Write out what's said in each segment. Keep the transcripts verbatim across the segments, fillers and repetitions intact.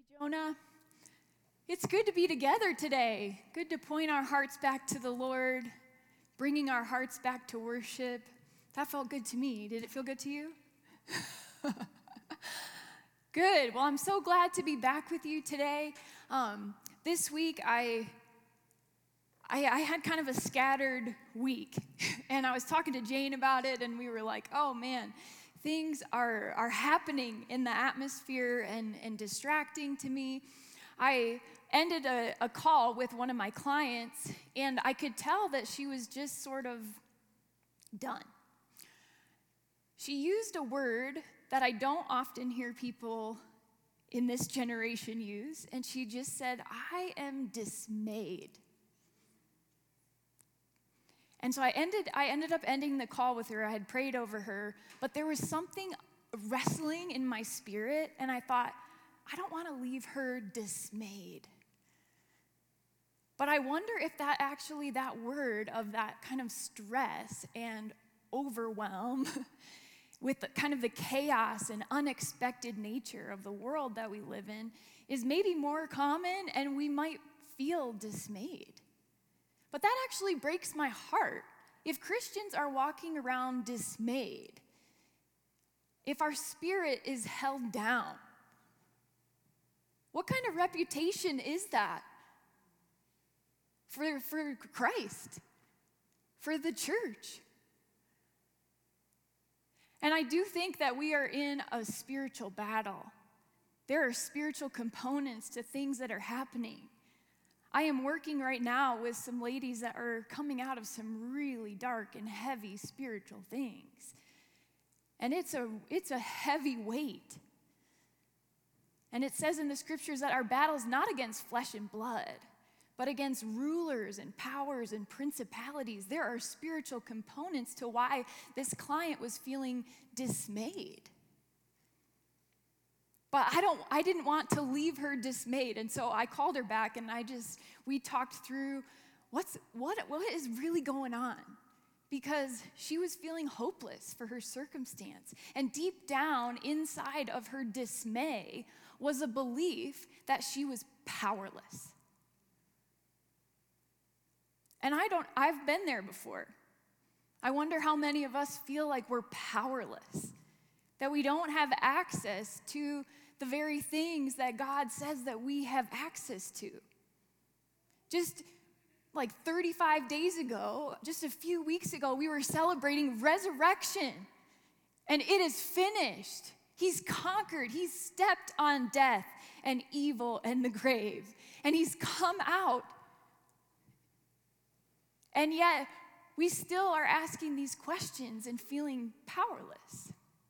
Jonah. It's good to be together today. Good to point our hearts back to the Lord, bringing our hearts back to worship. That felt good to me. Did it feel good to you? Good. Well, I'm so glad to be back with you today. Um, this week, I, I I had kind of a scattered week, and I was talking to Jane about it, and we were like, oh man, things are, are happening in the atmosphere and, and distracting to me. I ended a, a call with one of my clients, and I could tell that she was just sort of done. She used a word that I don't often hear people in this generation use, and she just said, I am dismayed. And so I ended, I ended up ending the call with her. I had prayed over her, but there was something wrestling in my spirit, and I thought, I don't want to leave her dismayed. But I wonder if that actually, that word of that kind of stress and overwhelm with the, kind of the chaos and unexpected nature of the world that we live in is maybe more common, and we might feel dismayed. But that actually breaks my heart. If Christians are walking around dismayed, if our spirit is held down, what kind of reputation is that for, for Christ, for the church? And I do think that we are in a spiritual battle. There are spiritual components to things that are happening. I am working right now with some ladies that are coming out of some really dark and heavy spiritual things. And it's a, it's a heavy weight. And it says in the scriptures that our battle is not against flesh and blood, but against rulers and powers and principalities. There are spiritual components to why this client was feeling dismayed. But I don't I didn't want to leave her dismayed, and so I called her back, and I just we talked through what's what what is really going on, because she was feeling hopeless for her circumstance. And deep down inside of her dismay was a belief that she was powerless. And I don't, I've been there before. I wonder how many of us feel like we're powerless, that we don't have access to the very things that God says that we have access to. Just like thirty-five days ago, just a few weeks ago, we were celebrating resurrection, and it is finished. He's conquered. He's stepped on death and evil and the grave, and he's come out. And yet, we still are asking these questions and feeling powerless.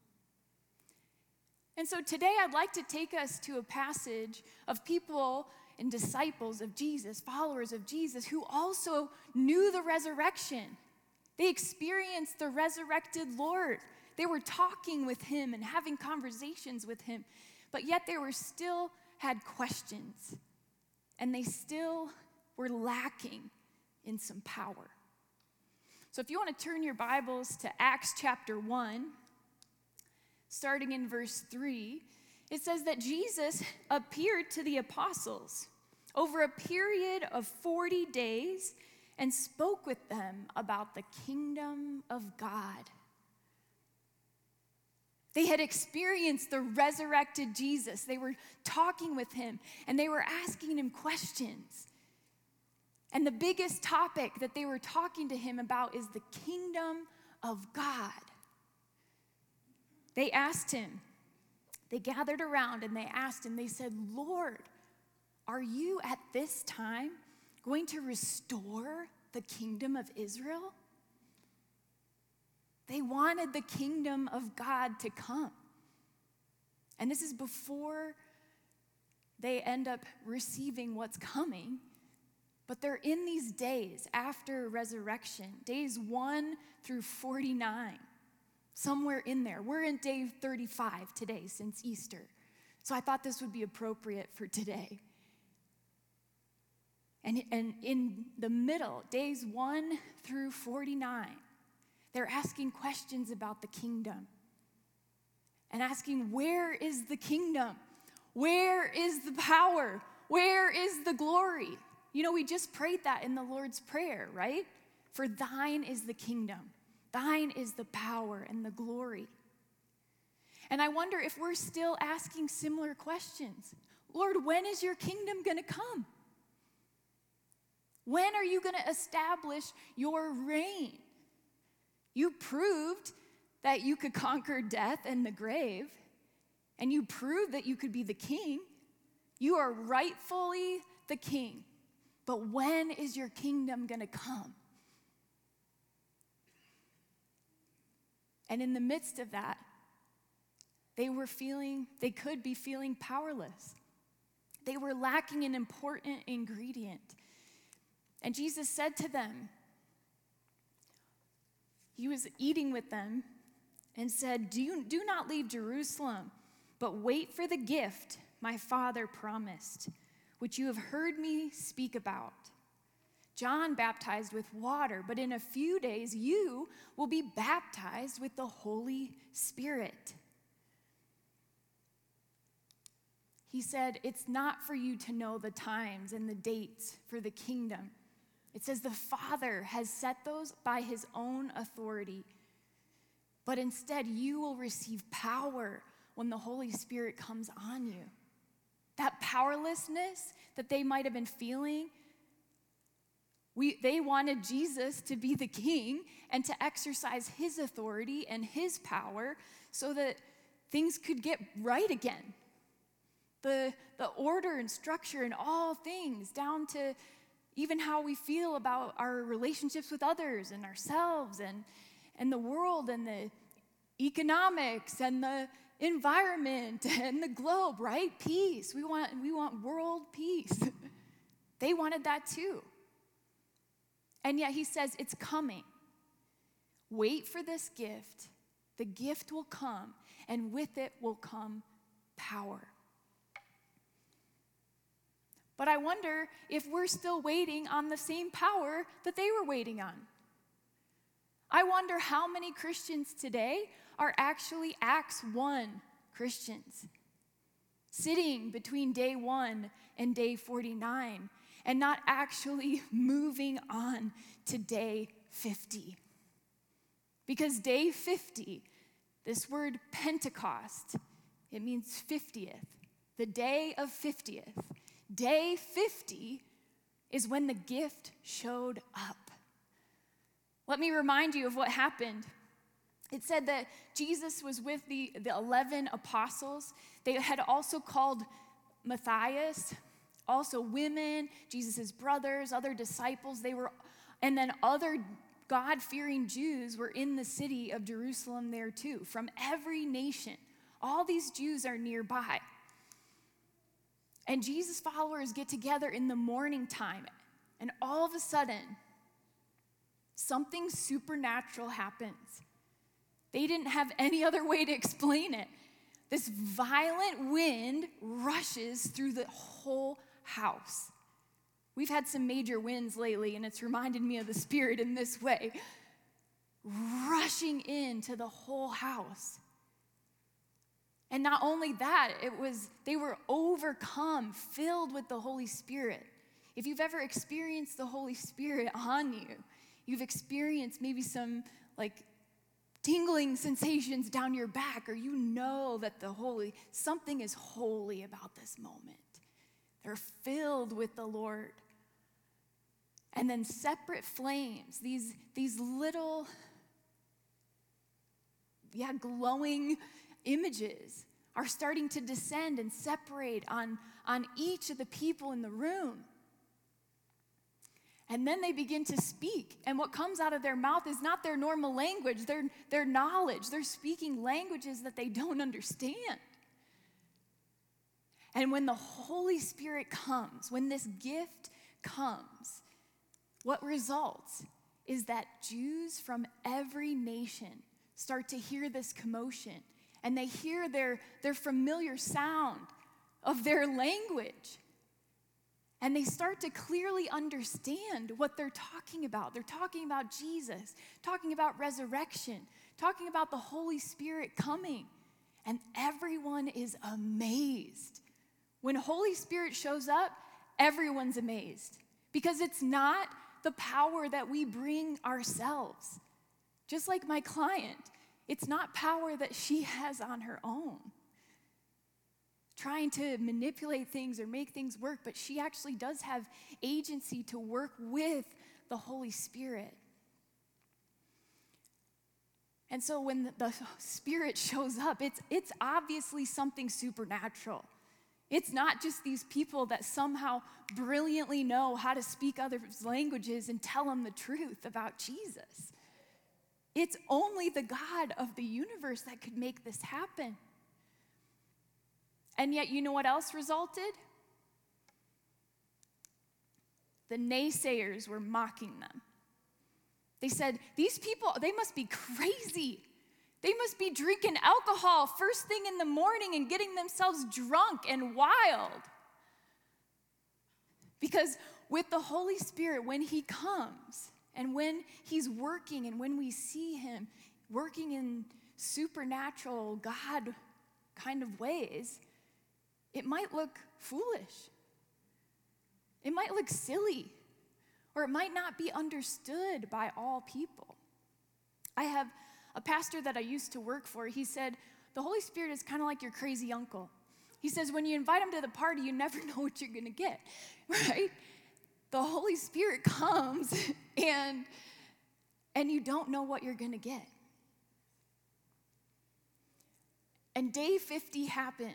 And so today, I'd like to take us to a passage of people and disciples of Jesus, followers of Jesus, who also knew the resurrection. They experienced the resurrected Lord. They were talking with him and having conversations with him, but yet they were still had questions, and they still were lacking in some power. So if you want to turn your Bibles to Acts chapter one, starting in verse three, it says that Jesus appeared to the apostles over a period of forty days and spoke with them about the kingdom of God. They had experienced the resurrected Jesus. They were talking with him, and they were asking him questions. And the biggest topic that they were talking to him about is the kingdom of God. They asked him, they gathered around and they asked him, they said, Lord, are you at this time going to restore the kingdom of Israel? They wanted the kingdom of God to come. And this is before they end up receiving what's coming. But they're in these days after resurrection, days one through forty-nine, somewhere in there. We're in day thirty-five today since Easter. So I thought this would be appropriate for today. And, and in the middle, days one through forty-nine, they're asking questions about the kingdom and asking, where is the kingdom? Where is the power? Where is the glory? You know, we just prayed that in the Lord's Prayer, right? For thine is the kingdom. Thine is the power and the glory. And I wonder if we're still asking similar questions. Lord, when is your kingdom going to come? When are you going to establish your reign? You proved that you could conquer death and the grave, and you proved that you could be the king. You are rightfully the king. But when is your kingdom going to come? And in the midst of that, they were feeling, they could be feeling powerless. They were lacking an important ingredient. And Jesus said to them, he was eating with them and said, do, you, do not leave Jerusalem, but wait for the gift my Father promised, which you have heard me speak about. John baptized with water, but in a few days you will be baptized with the Holy Spirit. He said, it's not for you to know the times and the dates for the kingdom. It says the Father has set those by his own authority. But instead, you will receive power when the Holy Spirit comes on you. That powerlessness that they might have been feeling, we, they wanted Jesus to be the king and to exercise his authority and his power so that things could get right again. The, the order and structure in all things, down to even how we feel about our relationships with others and ourselves and, and the world and the economics and the environment and the globe, right? Peace. We want, we want world peace. They wanted that too. And yet he says, it's coming. Wait for this gift. The gift will come, and with it will come power. But I wonder if we're still waiting on the same power that they were waiting on. I wonder how many Christians today are actually Acts one Christians, sitting between day one and day forty-nine, and not actually moving on to day fifty. Because day fifty, this word Pentecost, it means fiftieth, the day of fiftieth. Day fifty is when the gift showed up. Let me remind you of what happened. It said that Jesus was with the, the eleven apostles. They had also called Matthias, also women, Jesus' brothers, other disciples. They were, and then other God-fearing Jews were in the city of Jerusalem there too, from every nation. All these Jews are nearby. And Jesus' followers get together in the morning time, and all of a sudden, something supernatural happens. They didn't have any other way to explain it. This violent wind rushes through the whole house. We've had some major winds lately, and it's reminded me of the Spirit in this way, rushing into the whole house. And not only that, it was they were overcome, filled with the Holy Spirit. If you've ever experienced the Holy Spirit on you, you've experienced maybe some like tingling sensations down your back, or you know that the holy, something is holy about this moment. They're filled with the Lord. And then separate flames, these, these little, yeah, glowing images are starting to descend and separate on, on each of the people in the room. And then they begin to speak, and what comes out of their mouth is not their normal language, their, their knowledge. They're speaking languages that they don't understand. And when the Holy Spirit comes, when this gift comes, what results is that Jews from every nation start to hear this commotion, and they hear their, their familiar sound of their language. And they start to clearly understand what they're talking about. They're talking about Jesus, talking about resurrection, talking about the Holy Spirit coming. And everyone is amazed When Holy Spirit shows up, everyone's amazed because it's not the power that we bring ourselves. Just like my client, it's not power that she has on her own, trying to manipulate things or make things work, but she actually does have agency to work with the Holy Spirit. And so when the, the Spirit shows up, it's, it's obviously something supernatural. It's not just these people that somehow brilliantly know how to speak others' languages and tell them the truth about Jesus. It's only the God of the universe that could make this happen. And yet, you know what else resulted? The naysayers were mocking them. They said, these people, they must be crazy. They must be drinking alcohol first thing in the morning and getting themselves drunk and wild. Because with the Holy Spirit, when he comes and when he's working and when we see him working in supernatural God kind of ways, it might look foolish. It might look silly, or it might not be understood by all people. I have a pastor that I used to work for. He said, the Holy Spirit is kind of like your crazy uncle. He says, when you invite him to the party, you never know what you're going to get, right? The Holy Spirit comes and, and you don't know what you're going to get. And day fifty happened.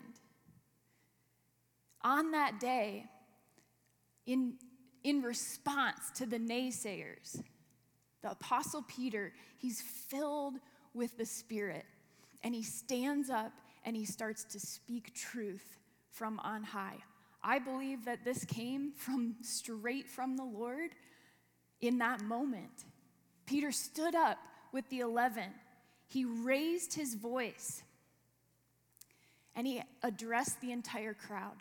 On that day, in, in response to the naysayers, the Apostle Peter, he's filled with the Spirit, and he stands up and he starts to speak truth from on high. I believe that this came from straight from the Lord in that moment. Peter stood up with the eleven. He raised his voice, and he addressed the entire crowd.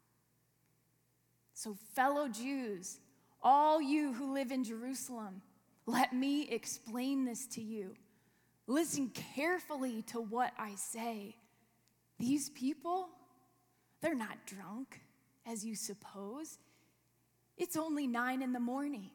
So, fellow Jews, all you who live in Jerusalem, let me explain this to you. Listen carefully to what I say. These people, they're not drunk, as you suppose. It's only nine in the morning.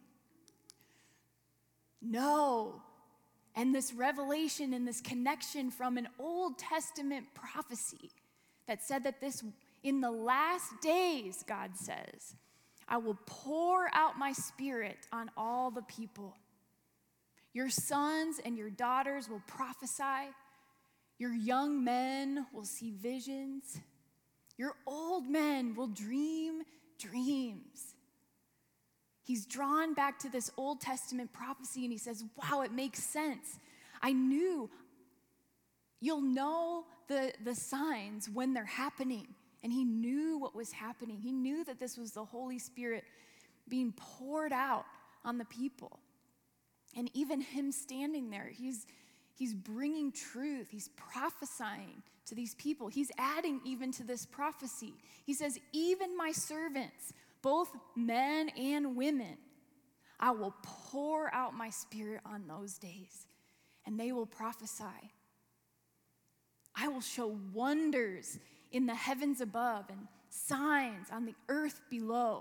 No. And this revelation and this connection from an Old Testament prophecy that said that this, in the last days, God says, I will pour out my Spirit on all the people. Your sons and your daughters will prophesy. Your young men will see visions. Your old men will dream dreams. He's drawn back to this Old Testament prophecy, and he says, wow, it makes sense. I knew. You'll know the, the signs when they're happening. And he knew what was happening. He knew that this was the Holy Spirit being poured out on the people. And even him standing there, he's, he's bringing truth. He's prophesying to these people. He's adding even to this prophecy. He says, even my servants, both men and women, I will pour out my Spirit on those days, and they will prophesy. I will show wonders in the heavens above and signs on the earth below.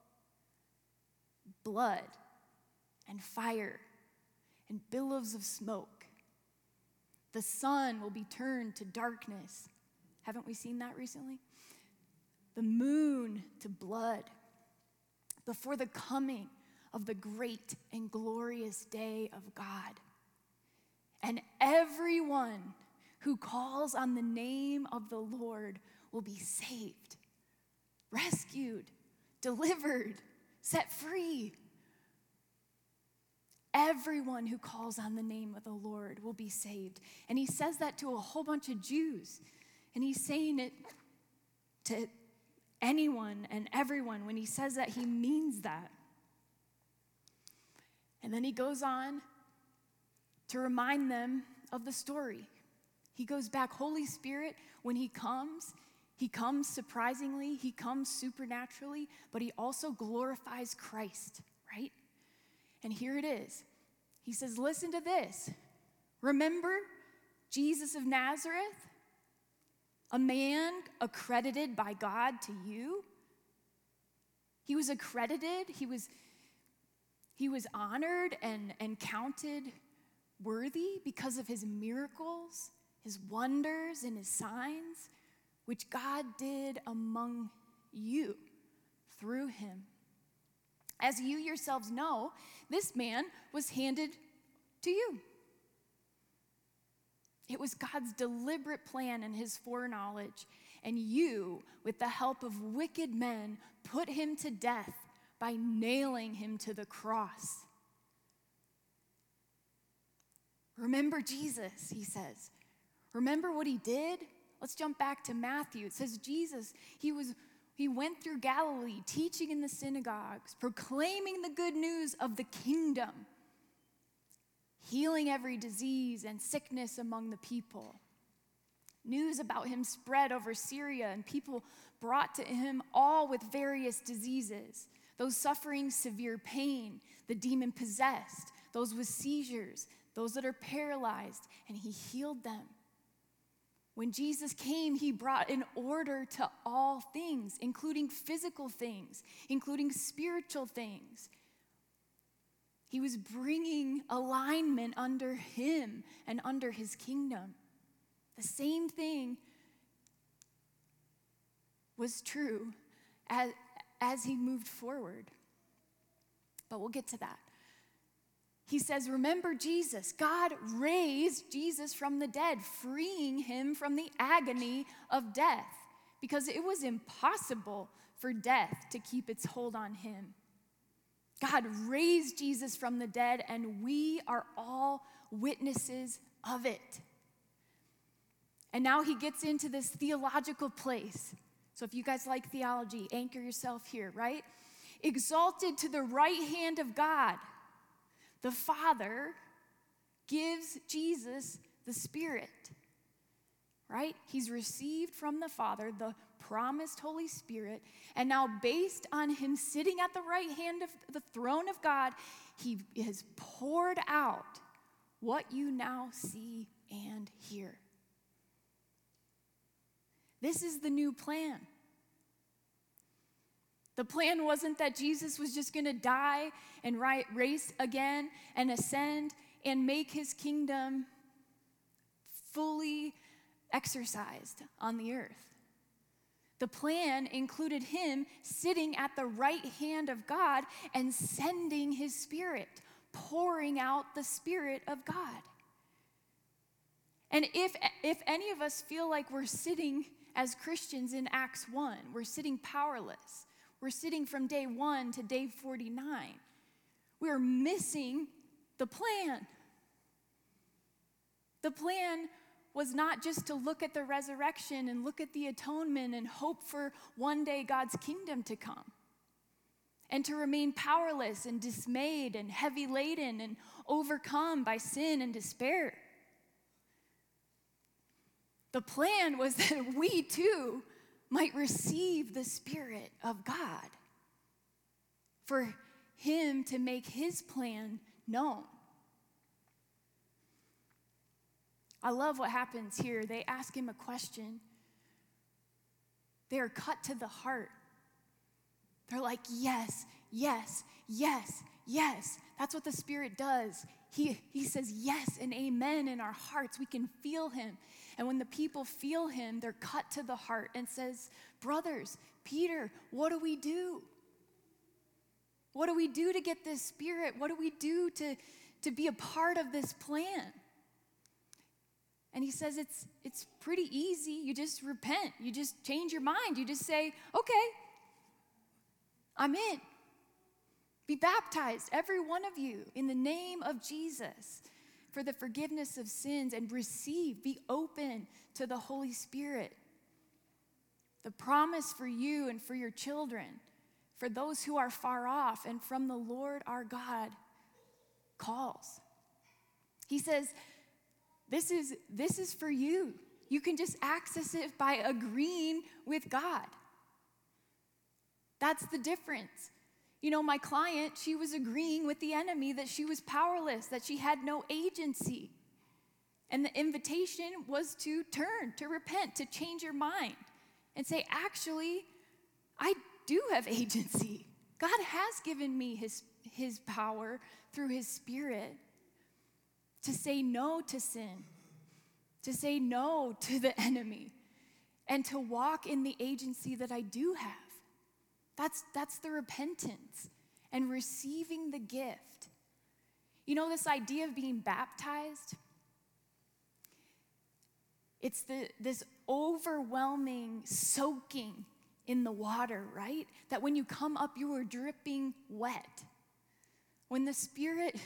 Blood and fire and billows of smoke. The sun will be turned to darkness. Haven't we seen that recently? The moon to blood before the coming of the great and glorious day of God. And everyone who calls on the name of the Lord will be saved, rescued, delivered, set free. Everyone who calls on the name of the Lord will be saved. And he says that to a whole bunch of Jews. And he's saying it to anyone and everyone. When he says that, he means that. And then he goes on to remind them of the story. He goes back, Holy Spirit, when he comes, he comes surprisingly, he comes supernaturally, but he also glorifies Christ, right? And here it is. He says, listen to this. Remember Jesus of Nazareth? a man accredited by God to you. He was accredited, he was, he was honored and, and counted worthy because of his miracles, his wonders, and his signs, which God did among you through him. As you yourselves know, this man was handed to you. It was God's deliberate plan and his foreknowledge, and you, with the help of wicked men, put him to death by nailing him to the cross. Remember Jesus, he says. Remember what he did? Let's jump back to Matthew. It says Jesus, he was he went through Galilee, teaching in the synagogues, proclaiming the good news of the kingdom, healing every disease and sickness among the people. News about him spread over Syria, and people brought to him all with various diseases, those suffering severe pain, the demon-possessed, those with seizures, those that are paralyzed, and he healed them. When Jesus came, he brought an order to all things, including physical things, including spiritual things. He was bringing alignment under him and under his kingdom. The same thing was true as, as he moved forward. But we'll get to that. He says, remember Jesus. God raised Jesus from the dead, freeing him from the agony of death, because it was impossible for death to keep its hold on him. God raised Jesus from the dead, and we are all witnesses of it. And now he gets into this theological place. So if you guys like theology, anchor yourself here, right? Exalted to the right hand of God, the Father gives Jesus the Spirit, right? He's received from the Father the promised Holy Spirit, and now based on him sitting at the right hand of the throne of God, he has poured out what you now see and hear. This is the new plan. The plan wasn't that Jesus was just going to die and rise again and ascend and make his kingdom fully exercised on the earth. The plan included him sitting at the right hand of God and sending his Spirit, pouring out the Spirit of God. And if, if any of us feel like we're sitting as Christians in Acts one, we're sitting powerless, we're sitting from day one to day forty-nine, we're missing the plan. The plan was not just to look at the resurrection and look at the atonement and hope for one day God's kingdom to come, and to remain powerless and dismayed and heavy laden and overcome by sin and despair. The plan was that we too might receive the Spirit of God, for him to make his plan known. I love what happens here. They ask him a question. They are cut to the heart. They're like, yes, yes, yes, yes. That's what the Spirit does. He, he says yes and amen in our hearts. We can feel him. And when the people feel him, they're cut to the heart and says, brothers, Peter, what do we do? What do we do to get this Spirit? What do we do to, to be a part of this plan? And he says it's, it's pretty easy. You just repent. You just change your mind. You just say, okay, I'm in. Be baptized, every one of you, in the name of Jesus for the forgiveness of sins, and receive, be open to the Holy Spirit. The promise for you and for your children, for those who are far off, and from the Lord our God calls. He says, this is, this is for you. You can just access it by agreeing with God. That's the difference. You know, my client, she was agreeing with the enemy that she was powerless, that she had no agency. And the invitation was to turn, to repent, to change your mind and say, actually, I do have agency. God has given me his, his power through his Spirit to say no to sin, to say no to the enemy, and to walk in the agency that I do have. That's, that's the repentance and receiving the gift. You know, this idea of being baptized, it's the, this overwhelming soaking in the water, right? That when you come up, you are dripping wet. When the Spirit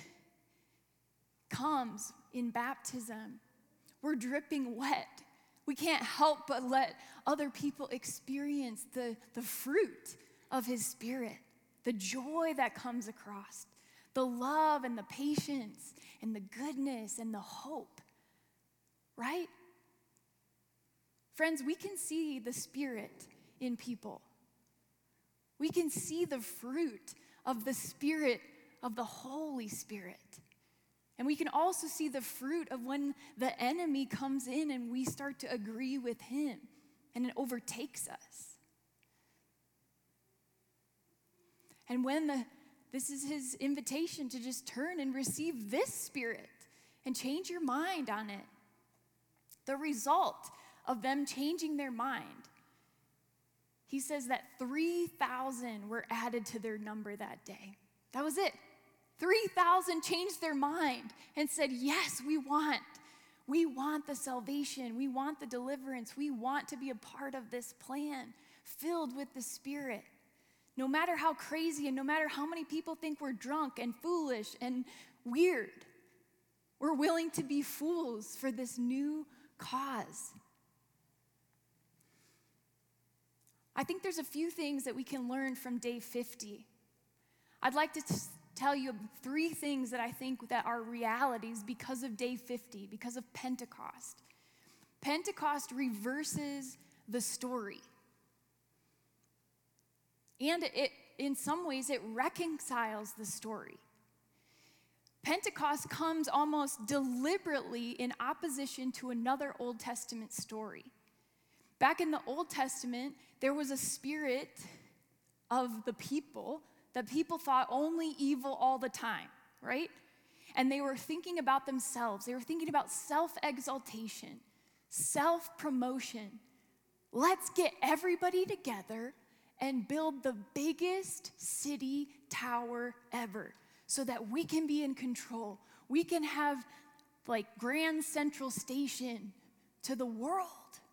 comes in baptism, we're dripping wet. We can't help but let other people experience the, the fruit of his Spirit, the joy that comes across, the love and the patience and the goodness and the hope, right? Friends, we can see the Spirit in people. We can see the fruit of the Spirit, of the Holy Spirit. And we can also see the fruit of when the enemy comes in and we start to agree with him and it overtakes us. And when the, this is his invitation to just turn and receive this Spirit and change your mind on it. The result of them changing their mind, he says that three thousand were added to their number that day. That was it. three thousand changed their mind and said, yes, we want. We want the salvation. We want the deliverance. We want to be a part of this plan filled with the Spirit. No matter how crazy and no matter how many people think we're drunk and foolish and weird, we're willing to be fools for this new cause. I think there's a few things that we can learn from day fifty. I'd like to t- tell you three things that I think that are realities because of day fifty, because of Pentecost. Pentecost reverses the story. And it, in some ways, it reconciles the story. Pentecost comes almost deliberately in opposition to another Old Testament story. Back in the Old Testament, there was a spirit of the people that people thought only evil all the time, right? And they were thinking about themselves. They were thinking about self-exaltation, self-promotion. Let's get everybody together and build the biggest city tower ever so that we can be in control. We can have like Grand Central Station to the world.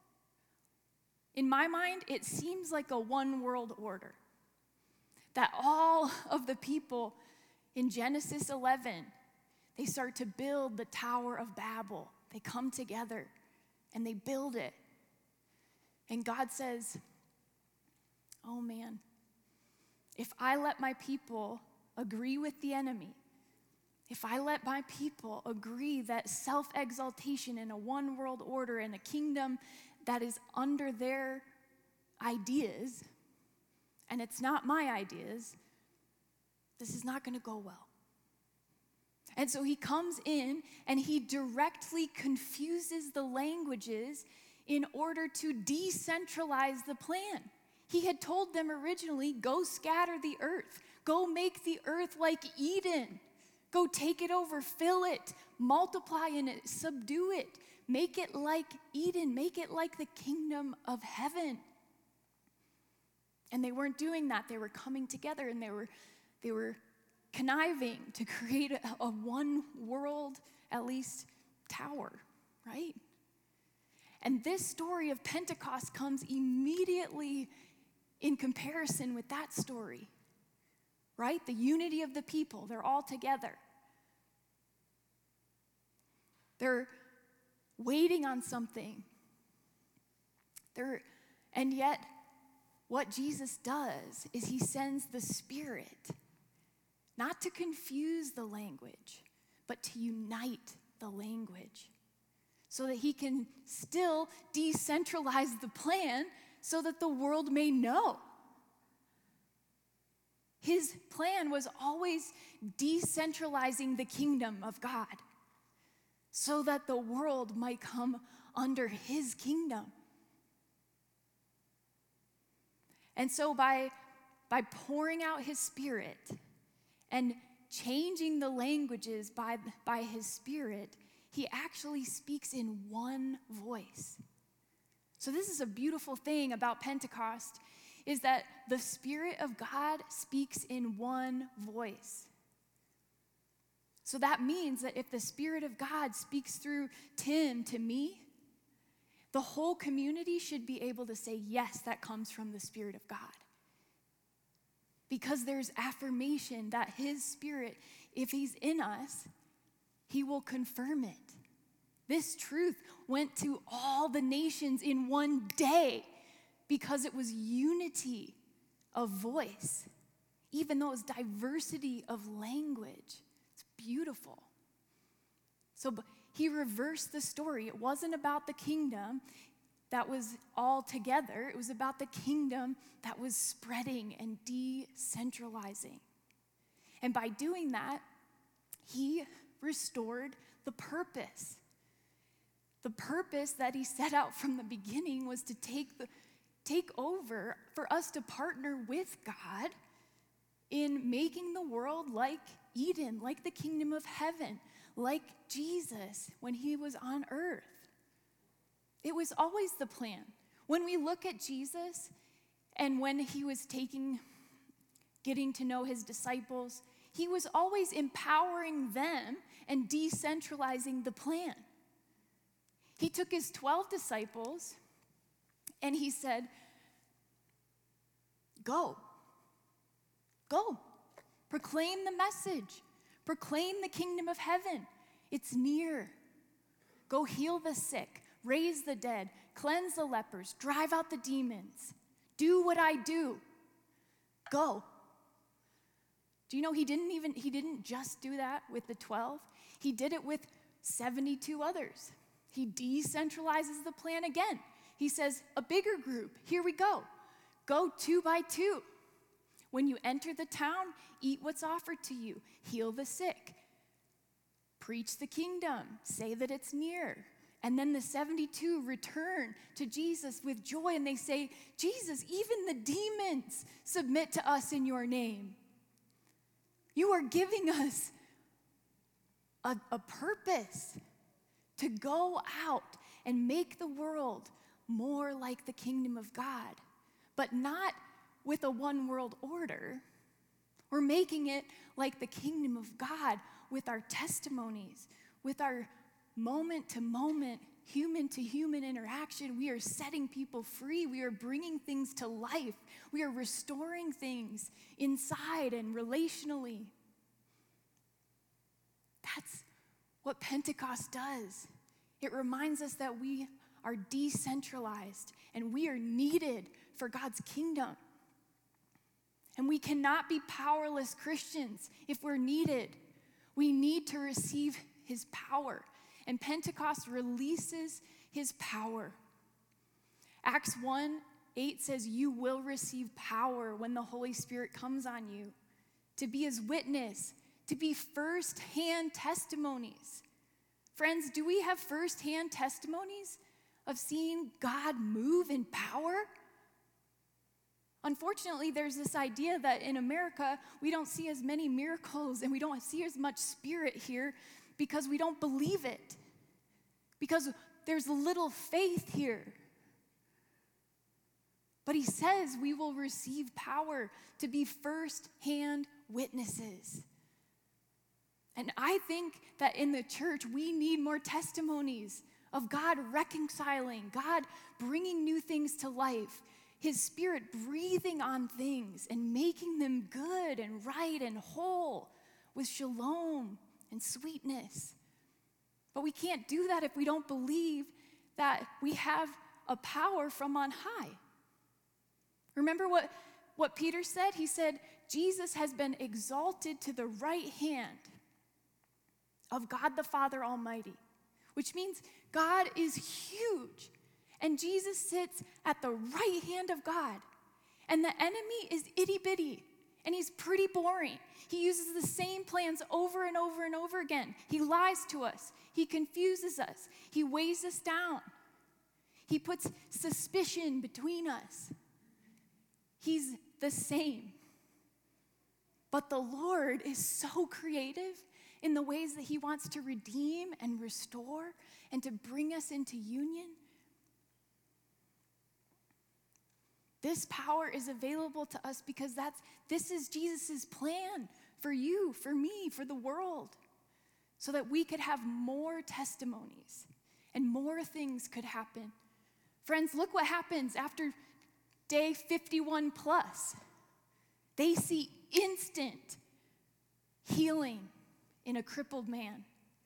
In my mind, it seems like a one world order. That all of the people in Genesis eleven, they start to build the Tower of Babel. They come together and they build it. And God says, oh man, if I let my people agree with the enemy, if I let my people agree that self-exaltation in a one world order and a kingdom that is under their ideas, and it's not my ideas, this is not going to go well. And so he comes in and he directly confuses the languages in order to decentralize the plan. He had told them originally, go scatter the earth. Go make the earth like Eden. Go take it over, fill it, multiply in it, subdue it. Make it like Eden. Make it like the kingdom of heaven. And they weren't doing that. They were coming together and they were, they were conniving to create a, a one world, at least, tower, right? And this story of Pentecost comes immediately in comparison with that story, right? The unity of the people, they're all together. They're waiting on something. They're, and yet, what Jesus does is he sends the Spirit, not to confuse the language, but to unite the language so that he can still decentralize the plan so that the world may know. His plan was always decentralizing the kingdom of God so that the world might come under his kingdom. And so by, by pouring out his Spirit and changing the languages by, by his Spirit, he actually speaks in one voice. So this is a beautiful thing about Pentecost, is that the Spirit of God speaks in one voice. So that means that if the Spirit of God speaks through Tim to me, the whole community should be able to say, yes, that comes from the Spirit of God. Because there's affirmation that his Spirit, if he's in us, he will confirm it. This truth went to all the nations in one day because it was unity of voice, even though it was diversity of language. It's beautiful. So he reversed the story. It wasn't about the kingdom that was all together. It was about the kingdom that was spreading and decentralizing. And by doing that, he restored the purpose. The purpose that he set out from the beginning was to take the take over, for us to partner with God in making the world like Eden, like the kingdom of heaven, like Jesus when he was on earth. It was always the plan. When we look at Jesus and when he was taking, getting to know his disciples, he was always empowering them and decentralizing the plan. He took his twelve disciples and he said, go, go, proclaim the message, proclaim the kingdom of heaven. It's near. Go heal the sick, raise the dead, cleanse the lepers, drive out the demons. Do what I do. Go. Do you know he didn't even, he didn't just do that with the twelve. He did it with seventy-two others. He decentralizes the plan again. He says, a bigger group, here we go. Go two by two. When you enter the town, eat what's offered to you. Heal the sick. Preach the kingdom. Say that it's near. And then the seventy-two return to Jesus with joy, and they say, Jesus, even the demons submit to us in your name. You are giving us a, a purpose to go out and make the world more like the kingdom of God, but not with a one world order. We're making it like the kingdom of God with our testimonies, with our moment to moment, human to human interaction. We are setting people free. We are bringing things to life. We are restoring things inside and relationally. That's what Pentecost does. It reminds us that we are decentralized and we are needed for God's kingdom. And we cannot be powerless Christians if we're needed. We need to receive his power. And Pentecost releases his power. Acts one eight says, you will receive power when the Holy Spirit comes on you to be his witness, to be first-hand testimonies. Friends, do we have first-hand testimonies of seeing God move in power? Unfortunately, there's this idea that in America, we don't see as many miracles and we don't see as much spirit here because we don't believe it. Because there's little faith here. But he says we will receive power to be first-hand witnesses. And I think that in the church, we need more testimonies of God reconciling, God bringing new things to life, his Spirit breathing on things and making them good and right and whole with shalom and sweetness. But we can't do that if we don't believe that we have a power from on high. Remember what, what Peter said? He said, Jesus has been exalted to the right hand of God the Father Almighty, which means God is huge, and Jesus sits at the right hand of God, and the enemy is itty-bitty, And he's pretty boring. He uses the same plans over and over and over again. He lies to us. He confuses us. He weighs us down. He puts suspicion between us. He's the same. But the Lord is so creative in the ways that he wants to redeem and restore and to bring us into union. This power is available to us because that's this is Jesus' plan for you, for me, for the world, so that we could have more testimonies and more things could happen. Friends, look what happens after day fifty-one plus. They see instant healing in a crippled man.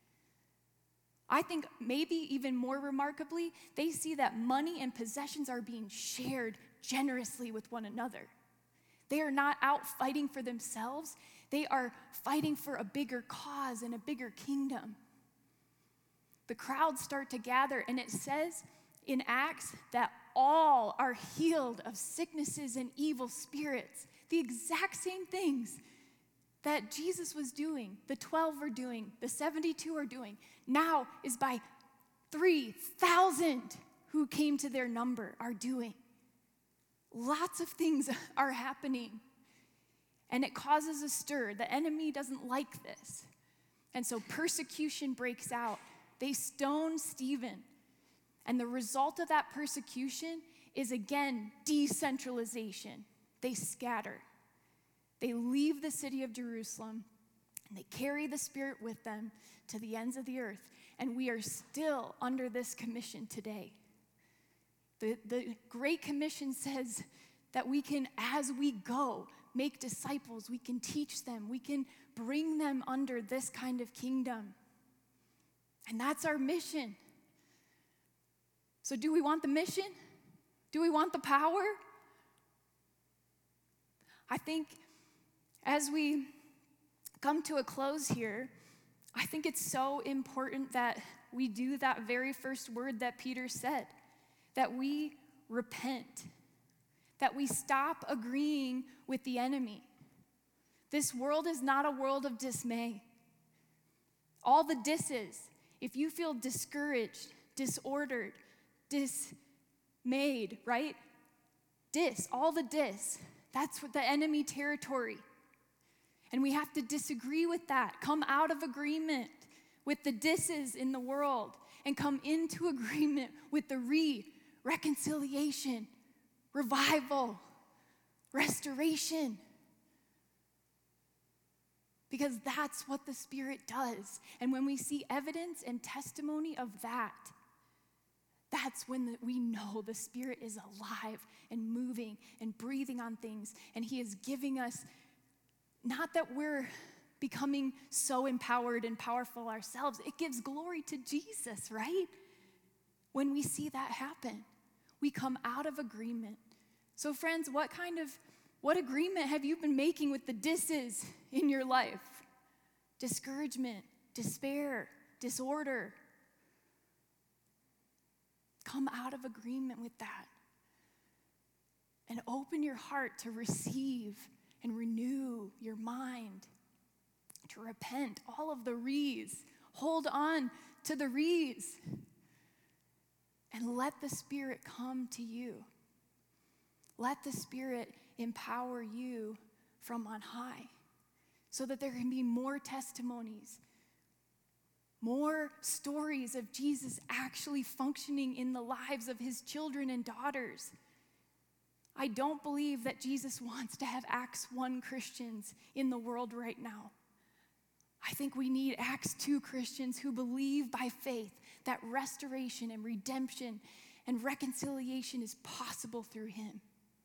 I think maybe even more remarkably, they see that money and possessions are being shared generously with one another. They are not out fighting for themselves. They are fighting for a bigger cause and a bigger kingdom. The crowds start to gather, and it says in Acts that all are healed of sicknesses and evil spirits. The exact same things that Jesus was doing, the twelve were doing, the seventy-two are doing, now is by three thousand who came to their number are doing. Lots of things are happening, and it causes a stir. The enemy doesn't like this, and so persecution breaks out. They stone Stephen, and the result of that persecution is, again, decentralization. They scatter. They leave the city of Jerusalem, and they carry the Spirit with them to the ends of the earth, and we are still under this commission today. The, the Great Commission says that we can, as we go, make disciples. We can teach them. We can bring them under this kind of kingdom. And that's our mission. So do we want the mission? Do we want the power? I think as we come to a close here, I think it's so important that we do that very first word that Peter said, that we repent, that we stop agreeing with the enemy. This world is not a world of dismay. All the disses, if you feel discouraged, disordered, dismayed, right? Dis, all the dis, that's what the enemy territory. And we have to disagree with that, come out of agreement with the disses in the world, and come into agreement with the re, reconciliation, revival, restoration. Because that's what the Spirit does. And when we see evidence and testimony of that, that's when the, we know the Spirit is alive and moving and breathing on things. And he is giving us, not that we're becoming so empowered and powerful ourselves. It gives glory to Jesus, right? When we see that happen, we come out of agreement. So friends, what kind of, what agreement have you been making with the disses in your life? Discouragement, despair, disorder. Come out of agreement with that. And open your heart to receive and renew your mind, to repent. All of the re's. Hold on to the re's. And let the Spirit come to you. Let the Spirit empower you from on high so that there can be more testimonies, more stories of Jesus actually functioning in the lives of his children and daughters. I don't believe that Jesus wants to have Acts one Christians in the world right now. I think we need Acts two Christians who believe by faith that restoration and redemption and reconciliation is possible through him.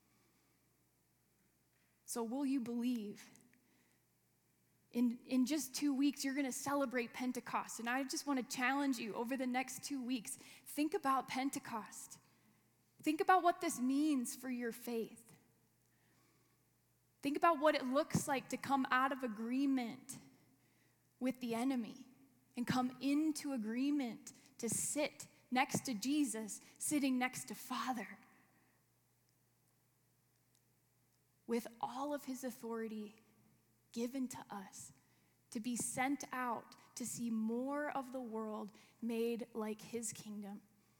So will you believe? In, in just two weeks, you're going to celebrate Pentecost. And I just want to challenge you over the next two weeks, think about Pentecost. Think about what this means for your faith. Think about what it looks like to come out of agreement with the enemy and come into agreement to sit next to Jesus, sitting next to Father. with all of his authority given to us to be sent out to see more of the world made like his kingdom.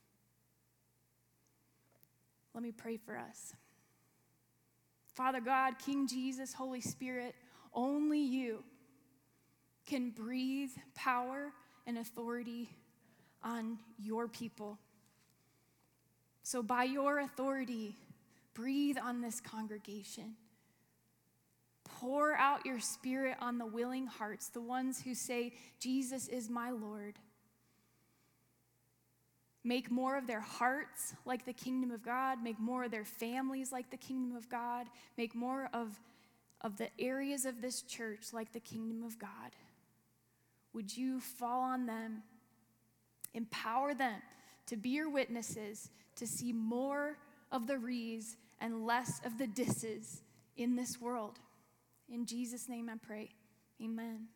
Let me pray for us. Father God, King Jesus, Holy Spirit, only you can breathe power and authority on your people. So by your authority, breathe on this congregation. Pour out your Spirit on the willing hearts, the ones who say, Jesus is my Lord. Make more of their hearts like the kingdom of God. Make more of their families like the kingdom of God. Make more of, of the areas of this church like the kingdom of God. Would you fall on them, empower them to be your witnesses, to see more of the re's and less of the disses in this world. In Jesus' name I pray, amen.